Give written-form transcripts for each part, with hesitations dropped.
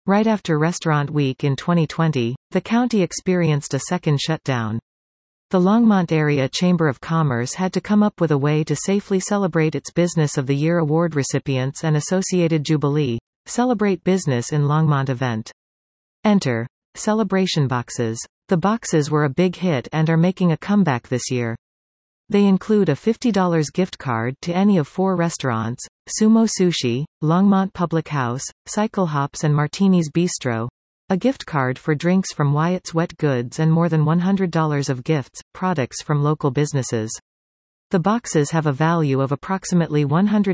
Right after Restaurant Week in 2020, the county experienced a second shutdown. The Longmont Area Chamber of Commerce had to come up with a way to safely celebrate its Business of the Year award recipients and associated jubilee. Celebrate Business in Longmont event. Enter celebration boxes. The boxes were a big hit and are making a comeback this year. They include a $50 gift card to any of 4 restaurants: Sumo Sushi, Longmont Public House, Cycle Hops and Martini's Bistro, a gift card for drinks from Wyatt's Wet Goods, and more than $100 of gifts, products from local businesses. The boxes have a value of approximately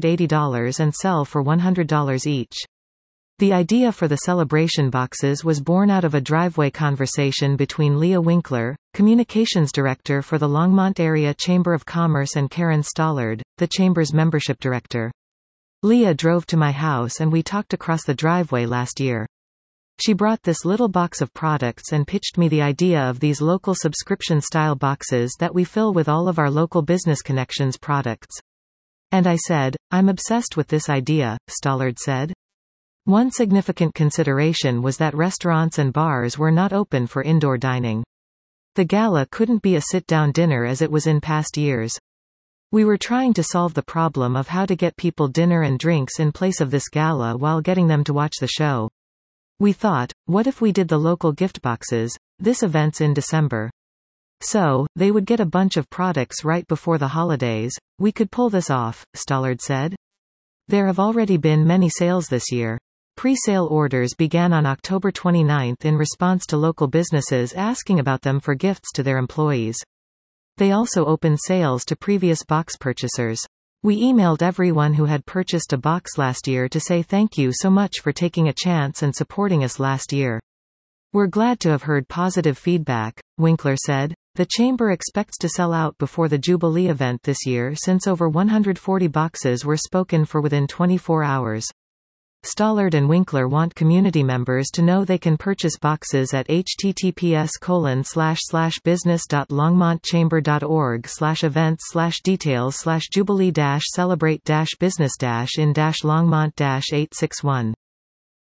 $180 and sell for $100 each. The idea for the celebration boxes was born out of a driveway conversation between Leah Winkler, Communications Director for the Longmont Area Chamber of Commerce, and Karen Stollard, the Chamber's Membership Director. Leah drove to my house and we talked across the driveway last year. She brought this little box of products and pitched me the idea of these local subscription-style boxes that we fill with all of our local business connections products. And I said, I'm obsessed with this idea, Stollard said. One significant consideration was that restaurants and bars were not open for indoor dining. The gala couldn't be a sit-down dinner as it was in past years. We were trying to solve the problem of how to get people dinner and drinks in place of this gala while getting them to watch the show. We thought, what if we did the local gift boxes? This event's in December. So, they would get a bunch of products right before the holidays. We could pull this off, Stollard said. There have already been many sales this year. Pre-sale orders began on October 29 in response to local businesses asking about them for gifts to their employees. They also opened sales to previous box purchasers. We emailed everyone who had purchased a box last year to say thank you so much for taking a chance and supporting us last year. We're glad to have heard positive feedback, Winkler said. The Chamber expects to sell out before the Jubilee event this year since over 140 boxes were spoken for within 24 hours. Stollard and Winkler want community members to know they can purchase boxes at https://business.longmontchamber.org/events/details/jubilee-celebrate-business-in-longmont-861